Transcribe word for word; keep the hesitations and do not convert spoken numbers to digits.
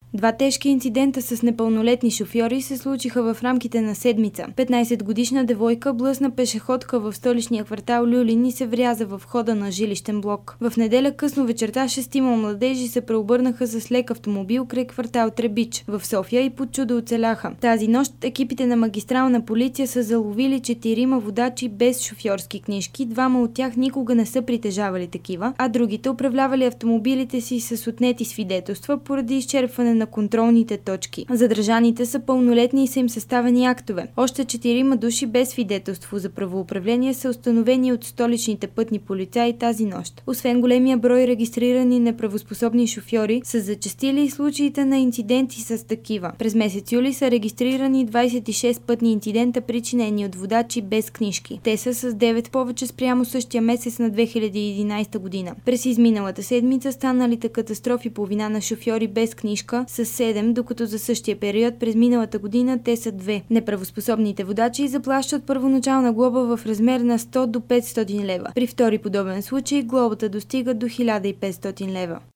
Два тежки инцидента с непълнолетни шофьори се случиха в рамките на седмица. петнайсетгодишна девойка блъсна пешеходка в столичния квартал Люлин и се вряза в входа на жилищен блок. В неделя късно вечерта шестима младежи се преобърнаха с лек автомобил край квартал Требич в София и под чудо оцеляха. Тази нощ екипите на магистрална полиция са заловили четирима водачи без шофьорски книжки, двама от тях никога не са притежавали такива, а другите управлявали автомобилите си с отнети свидетелства поради изчерпване на контролните точки. Задържаните са пълнолетни и са им съставени актове. Още четирима души без свидетелство за правоуправление са установени от столичните пътни полицаи тази нощ. Освен големия брой регистрирани неправоспособни шофьори, са зачестили и случаите на инциденти с такива. През месец юли са регистрирани двайсет и шест пътни инцидента, причинени от водачи без книжки. Те са с девет повече спрямо същия месец на две хиляди и единайсета година. През изминалата седмица станалите катастрофи по вина на шофьори без книжка са седем, докато за същия период през миналата година те са две. Неправоспособните водачи заплащат първоначална глоба в размер на сто до петстотин лева. При втори подобен случай глобата достига до хиляда и петстотин лева.